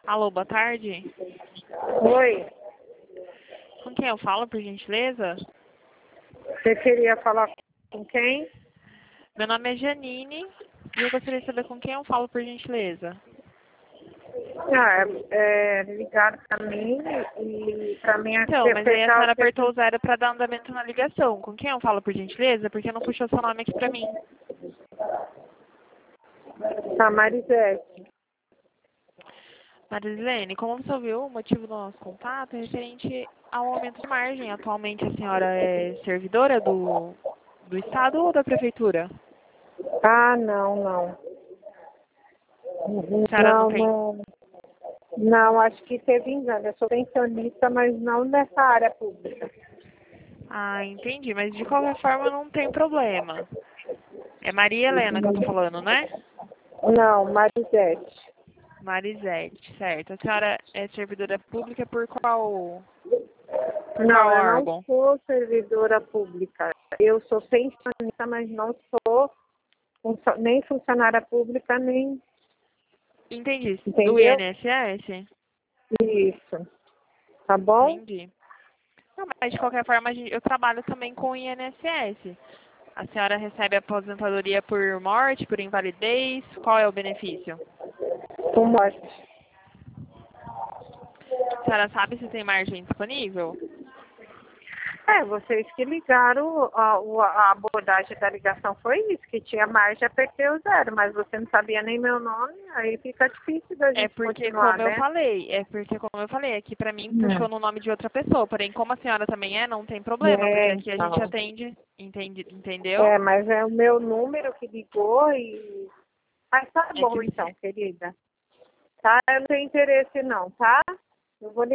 Alô, boa tarde. Oi, Com quem eu falo, por gentileza? você queria falar com quem? Meu nome é Janine e eu gostaria de saber com quem eu falo, por gentileza. Ligaram para mim e para mim Então, mas aí a acertar o senhora apertou o serviço zero para dar andamento na ligação. Com quem eu falo, por gentileza? Porque não puxou seu nome aqui pra mim. da Marisete. Marislene, como você ouviu, o motivo do nosso contato é referente ao aumento de margem. Atualmente a senhora é servidora do Estado ou da Prefeitura? Ah, não. A senhora não Não, tem. não. Não, acho que teve engano. Eu sou pensionista, mas não nessa área pública. Ah, entendi, mas de qualquer forma não tem problema. É Maria Helena que eu tô falando, né? Não, Marisete. Marisete, certo. A senhora é servidora pública por Não, qual eu não órgão? sou servidora pública. Eu sou pensionista, mas não sou nem funcionária pública, nem. Entendi. Do Entendeu? INSS? Isso. Tá bom? Entendi. Não, mas de qualquer forma eu trabalho também com o INSS. A senhora recebe aposentadoria por morte, por invalidez? Qual é o benefício? Com morte. A senhora sabe se tem margem disponível? Vocês que ligaram, a abordagem da ligação foi isso, que tinha margem, apertei o zero, mas você não sabia nem meu nome, aí fica difícil da É gente porque, continuar, como eu né? falei, aqui pra mim puxou no nome de outra pessoa. Porém, como a senhora também não tem problema, porque aqui a gente Então. atende, entendeu? Mas é o meu número que ligou e. Mas tá É que bom você então, querida. Tá? Eu não tenho interesse não, tá? Eu vou